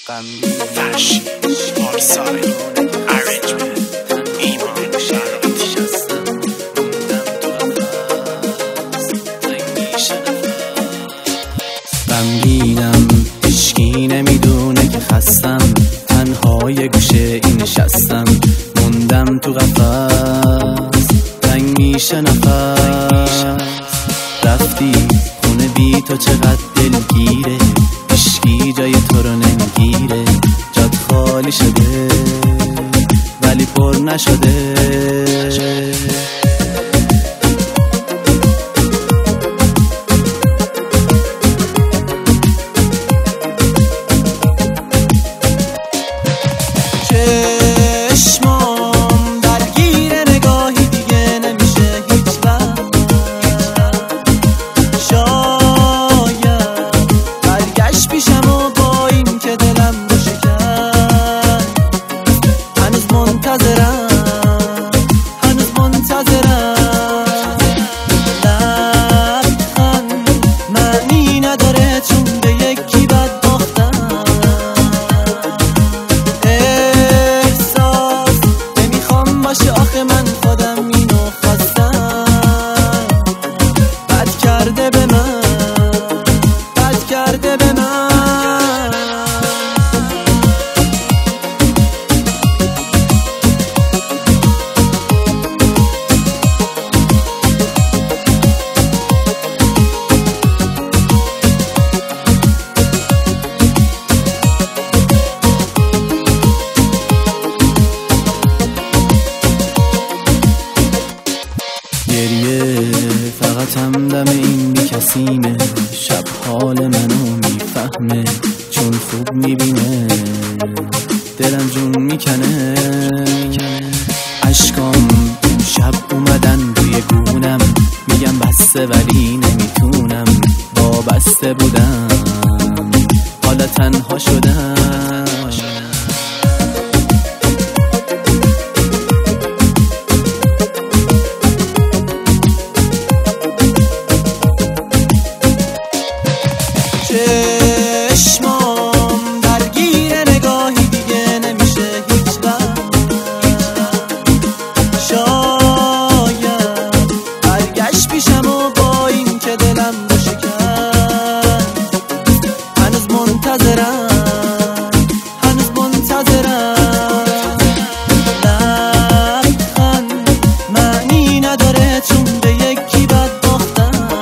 فرشی پارسای ارنجمنت ایمان شرایطی هستم غمگینم هیچکی نمیدونه که خستم، تنها یه گوشه این نشستم، موندم تو قفس تنگ میشه نفس. رفتی خونه بی تو چقدر دلگیره، هیچکی جای تو رو نمیگیره، جات خالی شده ولی پر نشده. چشمام درگیر نگاهی دیگه نمیشه هیچ وقت، شاید برگشت پیشم و با این که دلم رو شکست، هنوز منتظرم لبخند معنی نداره چون به یکی بد باختم، احساس نمیخوام باشه آخه من خودم اینو خواستم، بد کرده به من، بد کرده به من. گریه فقط همدم این بی کسیمه، شب حال منو میفهمه چون خوب میبینه، دلم جون میکنه. عشقام شب اومدن روی گونم، میگم بسته ولی نمیتونم، وابسته بودم حالا تنها شدم. چشمام درگیر نگاهی دیگه نمیشه هیچ وقت، شاید برگشت پیشم و با این که دلم رو شکست، هنوز منتظرم لبخند معنی نداره چون به یکی بد باختم،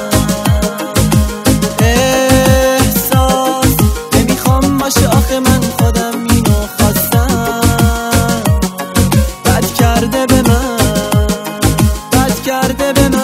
باشه آخه من خودم اینو خواستم، بد کرده به من، بد کرده به من.